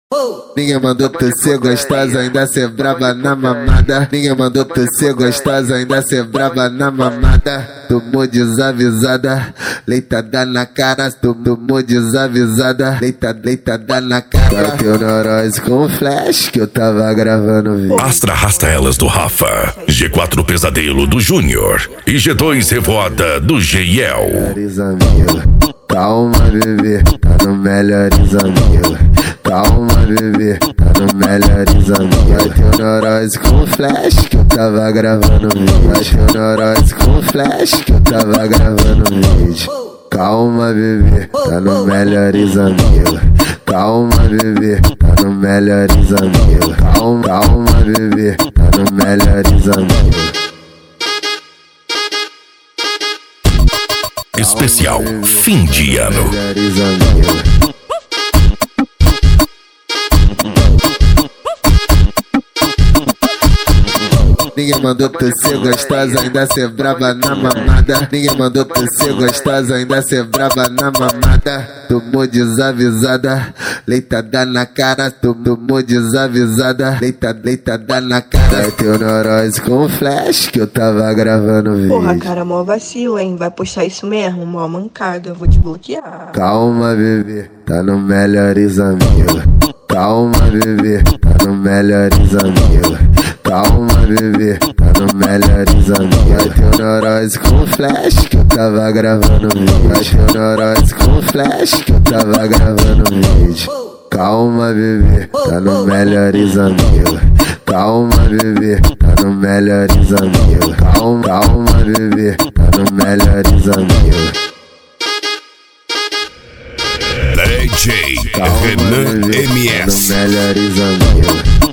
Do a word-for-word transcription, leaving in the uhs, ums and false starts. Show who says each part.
Speaker 1: Ninguém mandou tu ser gostosa, ainda ser braba na mamada. Ninguém mandou tu ser gostosa, ainda ser braba na mamada. Tomou desavisada, leitada na cara. Tomou desavisada, leitada, leitada na cara. Bateu neurose com flash que eu tava gravando vídeo.
Speaker 2: Astra arrasta elas do Rafa, G quatro Pesadelo do Júnior e G dois Revoada do Geiel.
Speaker 1: Calma, bebê, tá no Melhores Amigos. Calma, bebê, tá no Melhores Amigos. Bateu neurose com flash que eu tava gravando vídeo. Bateu neurose com flash que eu tava gravando vídeo. Calma, bebê, tá no Melhores Amigos. Calma, bebê, tá no Melhores Amigos. Calma, calma, bebê, tá no Melhores Amigos.
Speaker 2: Especial fim de ano.
Speaker 1: Ninguém mandou tu ser gostosa, ainda ser braba na mamada. Ninguém mandou tu ser gostosa, ainda ser braba na mamada. Tomou desavisada, leitada na cara. Tomou desavisada, leitada, leitada na cara. Bateu neurose com flash que eu tava gravando vídeo.
Speaker 3: Porra, cara, mó vacilo, hein? Vai postar isso mesmo? Mó mancada, eu vou te bloquear.
Speaker 1: Calma, bebê, tá no Melhores Amigos. Calma, bebê, tá no Melhores Amigos. Calma, bebê, tá no Melhores Amigos. Bateu neurose com flash que eu tava gravando vídeo. Bateu neurose com flash que eu tava gravando vídeo. Calma, bebê, tá no Melhores Amigos. Calma, bebê, tá no Melhores Amigos. Calma, calma, bebê, tá no Melhores Amigos.
Speaker 2: D J Renan M S.
Speaker 1: Tá no Melhores Amigos.